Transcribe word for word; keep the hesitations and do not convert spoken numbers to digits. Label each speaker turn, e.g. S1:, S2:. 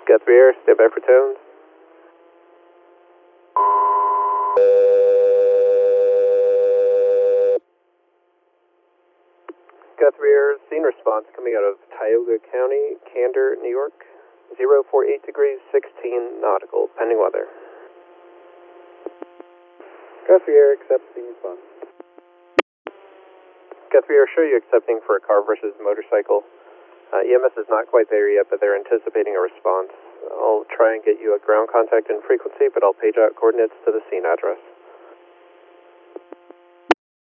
S1: Guthrie Air, stand by for tones. Guthrie Air, scene response coming out of Tioga County, Candor, New York. zero four eight degrees, sixteen nautical, pending weather.
S2: Guthrie Air accepts scene response.
S1: Guthrie Air, show you accepting for a car versus motorcycle. Uh, E M S is not quite there yet, but they're anticipating a response. I'll try and get you a ground contact and frequency, but I'll page out coordinates to the scene address.